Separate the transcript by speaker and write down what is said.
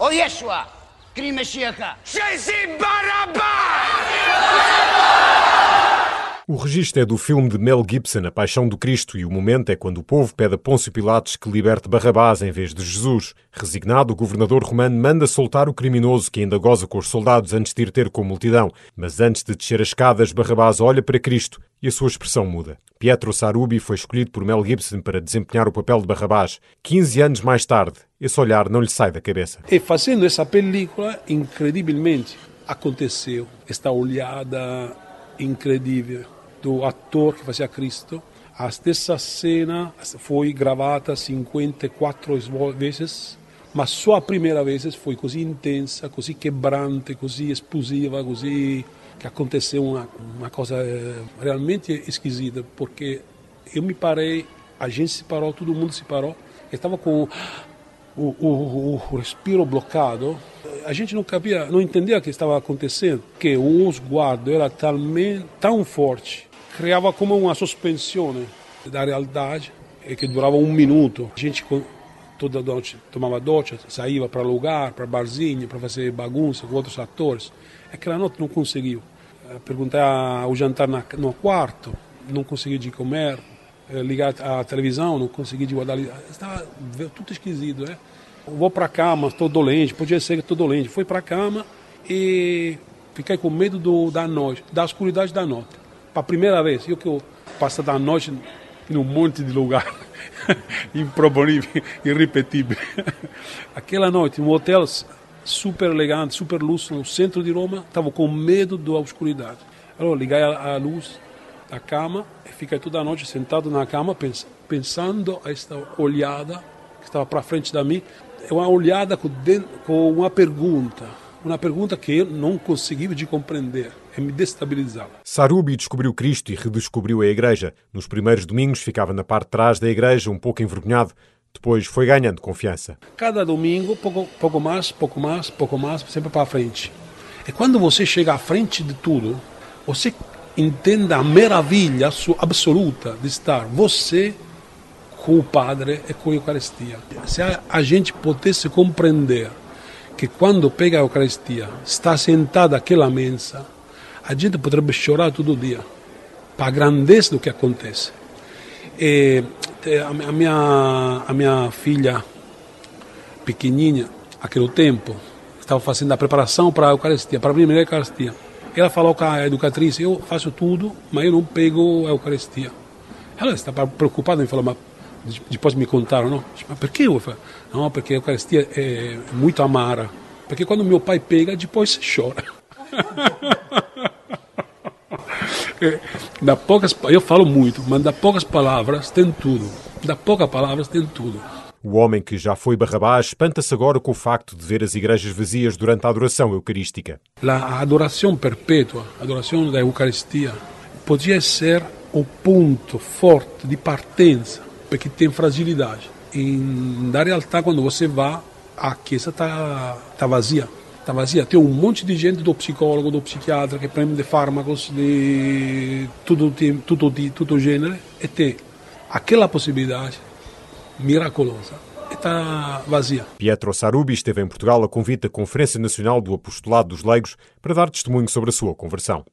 Speaker 1: או ישוע, קרי משיח. שזה ברבא!
Speaker 2: O registro é do filme de Mel Gibson, A Paixão do Cristo, e o momento é quando o povo pede a Pôncio Pilatos que liberte Barrabás em vez de Jesus. Resignado, o governador romano manda soltar o criminoso que ainda goza com os soldados antes de ir ter com a multidão. Mas antes de descer as escadas, Barrabás olha para Cristo e a sua expressão muda. Pietro Sarubi foi escolhido por Mel Gibson para desempenhar o papel de Barrabás. 15 anos mais tarde, esse olhar não lhe sai da cabeça.
Speaker 3: E fazendo essa película, incredivelmente, aconteceu esta olhada incrível do ator que fazia Cristo. A stessa cena foi gravata 54 vezes, mas só a primeira vez foi così intensa, così quebrante, così esplosiva, così que aconteceu uma coisa realmente esquisita, porque eu me parei, a gente se parou, todo mundo se parou, estava com o respiro bloqueado. A gente não capia, não entendia o que estava acontecendo, que o sguardo era tão forte, criava como uma suspensão da realidade, que durava 1 minuto. A gente toda noite tomava doccia, saía para lugar, para barzinho, para fazer bagunça com outros atores. Aquela noite não conseguiu. Perguntei ao jantar no quarto, não consegui de comer. Ligar a televisão, não consegui de guardar. Estava tudo esquisito, né? Vou para a cama, estou dolente, podia ser que estou dolente. Fui para a cama e fiquei com medo da noite, da escuridade da noite. Para a primeira vez, eu passo da noite em um monte de lugar, improponível, irrepetível. Aquela noite, um hotel super elegante, super luxo, no centro de Roma, estava com medo da escuridade. Então, liguei a luz da cama e fiquei toda a noite sentado na cama, pensando esta olhada que estava para frente de mim. É uma olhada com uma pergunta que eu não consegui de compreender, e me destabilizava.
Speaker 2: Sarubi descobriu Cristo e redescobriu a Igreja. Nos primeiros domingos ficava na parte de trás da Igreja, um pouco envergonhado. Depois foi ganhando confiança.
Speaker 3: Cada domingo, pouco mais, sempre para frente. E quando você chega à frente de tudo, você entende a maravilha absoluta de estar você com o Padre e com a Eucaristia. Se a gente pudesse compreender que quando pega a Eucaristia, está sentada àquela mesa, a gente poderia chorar todo dia, para a grandeza do que acontece. E a minha filha pequenininha, naquele tempo, estava fazendo a preparação para a Eucaristia, para a primeira Eucaristia. Ela falou com a educatriz: eu faço tudo, mas eu não pego a Eucaristia. Ela estava preocupada e falou: mas depois me contaram, não? Mas por que? Eu falei: não, porque a Eucaristia é muito amara. Porque quando meu pai pega, depois chora. Eu falo muito, mas das poucas palavras tem tudo. Das poucas palavras tem tudo.
Speaker 2: O homem que já foi Barrabás espanta-se agora com o facto de ver as igrejas vazias durante a adoração eucarística.
Speaker 3: A adoração perpétua, a adoração da Eucaristia, podia ser o ponto forte de partenza, porque tem fragilidade. E, na realidade, quando você vai, a chiesa está vazia. Está vazia. Tem um monte de gente, do psicólogo, do psiquiatra, que prende fármacos de todo gênero, e tem aquela possibilidade miraculosa. Está vazia.
Speaker 2: Pietro Sarubi esteve em Portugal a convite da Conferência Nacional do Apostolado dos Leigos para dar testemunho sobre a sua conversão.